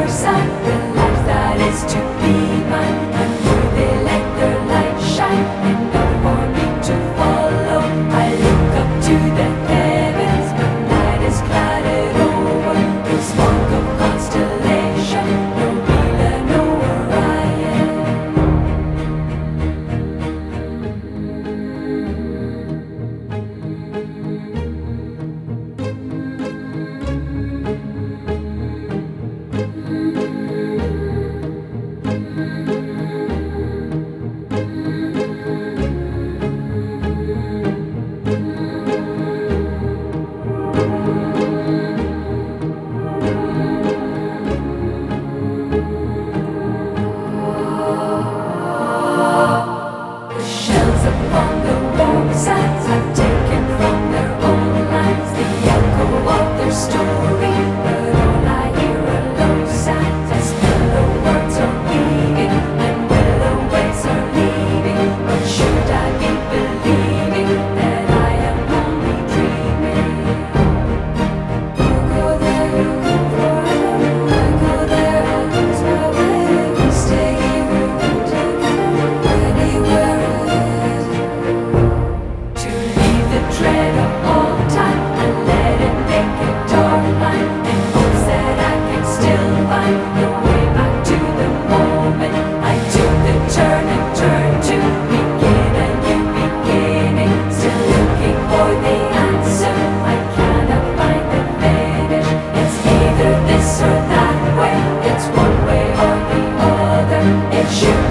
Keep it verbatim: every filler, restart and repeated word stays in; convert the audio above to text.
your side, the life that is to be mine. And will they let their light shine enough for me to follow? I look up to the heavens, but night is clouded over. No smoke of constellation, no Mila, no Orion. The shells upon the roadsides have taken from their own lives the echo of their story, but all I hear are low sighs as mellow words are weaving and willow waves are leaving. But should I be believing that I am only dreaming? You go there, you go forever. I go there, I lose my way. We stay here, we won't together anywhere. To leave the dread of all time and let it make a dark line, in hopes that I can still find the way back to the moment I took the turn and turned to begin a new beginning. Still looking for the answer, I cannot find the finish. It's either this or that way, it's one way or the other. It should